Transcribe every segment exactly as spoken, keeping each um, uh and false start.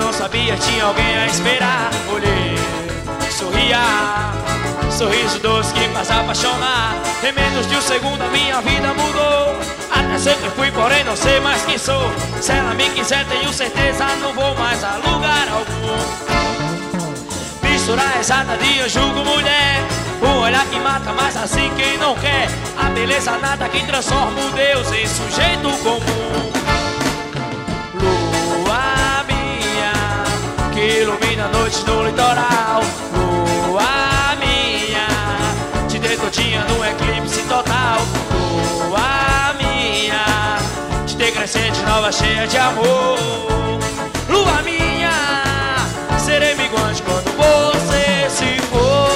não sabia, tinha alguém a esperar. Olhei, sorria, sorriso doce que faz apaixonar. Em menos de um segundo a minha vida mudou. Até sempre fui, porém não sei mais quem sou. Se ela me quiser, tenho certeza, não vou mais a lugar algum. Mistura exata de eu julgo mulher. Um olhar que mata, mas assim quem não quer. A beleza nada que transforma o Deus em sujeito comum. Lua minha, que ilumina a noite no litoral. Lua minha, te dei todinha no eclipse total. Lua minha, te dei crescente nova cheia de amor. Lua minha, serei minguante quando você se for.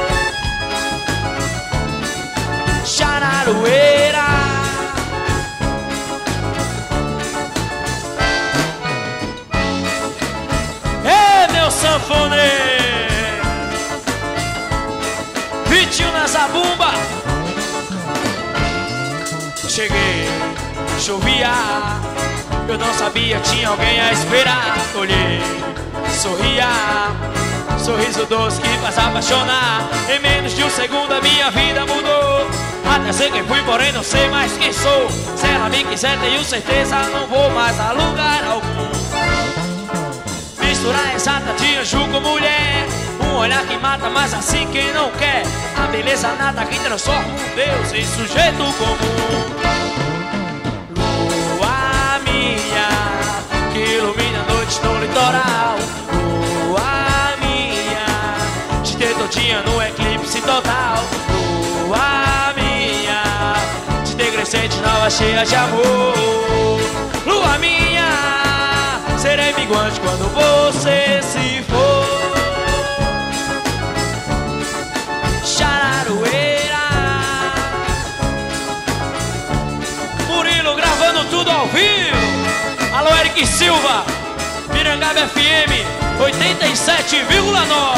Chararueira, é meu sanfoneiro, Vitinho na zabumba. Cheguei, chovia, eu não sabia, tinha alguém a esperar. Olhei, sorria, sorriso doce que faz apaixonar. Em menos de um segundo a minha vida mudou. Até sei quem fui, porém não sei mais quem sou. Se ela me quiser, tenho certeza, não vou mais a lugar algum. Misturar exata de anjo com mulher. Um olhar que mata, mas assim quem não quer. A beleza nada que transforma um Deus em sujeito comum. Lua minha, que ilumina a noite no litoral. Lua minha, te dei todinha no eclipse total. Lua minha, te dei crescente nova cheia de amor. Lua minha, serei minguante quando você se for. Chararueira, Murilo gravando tudo ao vivo. Alô, Eric Silva, Pirangaba F M oitenta e sete vírgula nove.